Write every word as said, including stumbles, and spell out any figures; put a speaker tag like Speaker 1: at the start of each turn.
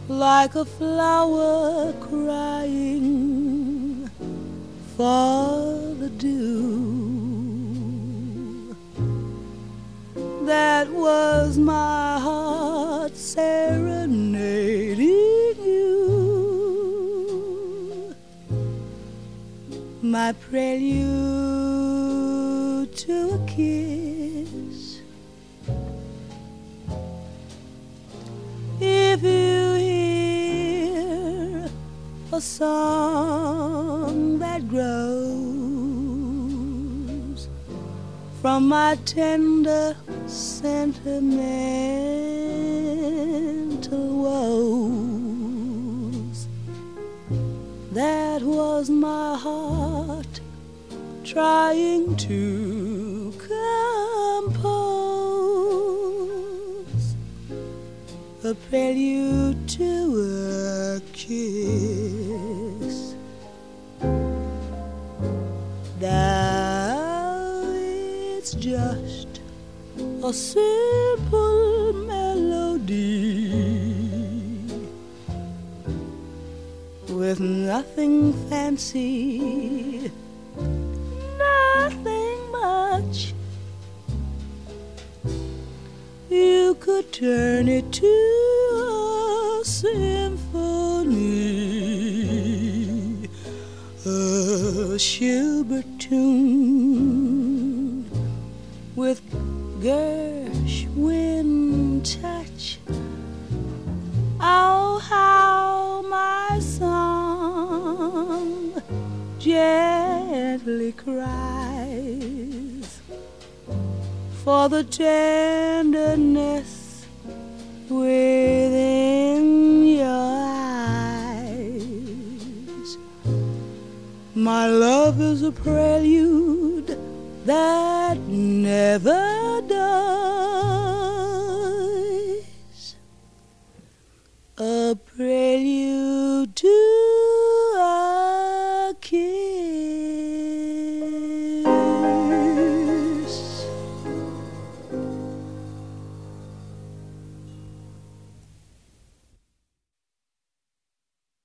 Speaker 1: like a flower crying for the dew. That was my heart serenading you, my prelude to a kiss. If you hear a song that grows from my tender sentimental woes, that was my heart trying to compose a prelude to a kiss. Now it's just a simple melody with nothing fancy, nothing much. You could turn it to a symphony, a Schubert tune with Gershwin touch. Oh, how my song gently cries for the tenderness within your eyes. My love is a prelude that never dies.